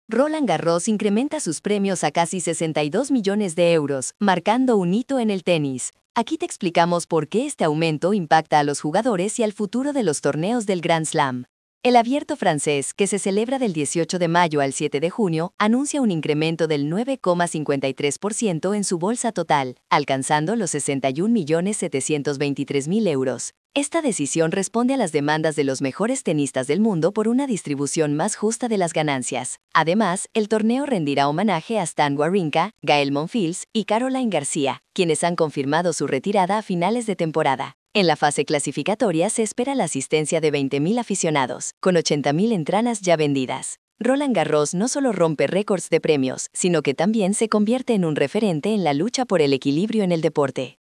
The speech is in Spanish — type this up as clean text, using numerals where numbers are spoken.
Roland Garros incrementa sus premios a casi 62 millones de euros, marcando un hito en el tenis. Aquí te explicamos por qué este aumento impacta a los jugadores y al futuro de los torneos del Grand Slam. El Abierto francés, que se celebra del 18 de mayo al 7 de junio, anuncia un incremento del 9,53% en su bolsa total, alcanzando los 61.723.000 euros. Esta decisión responde a las demandas de los mejores tenistas del mundo por una distribución más justa de las ganancias. Además, el torneo rendirá homenaje a Stan Wawrinka, Gael Monfils y Caroline García, quienes han confirmado su retirada a finales de temporada. En la fase clasificatoria se espera la asistencia de 20.000 aficionados, con 80.000 entradas ya vendidas. Roland Garros no solo rompe récords de premios, sino que también se convierte en un referente en la lucha por el equilibrio en el deporte.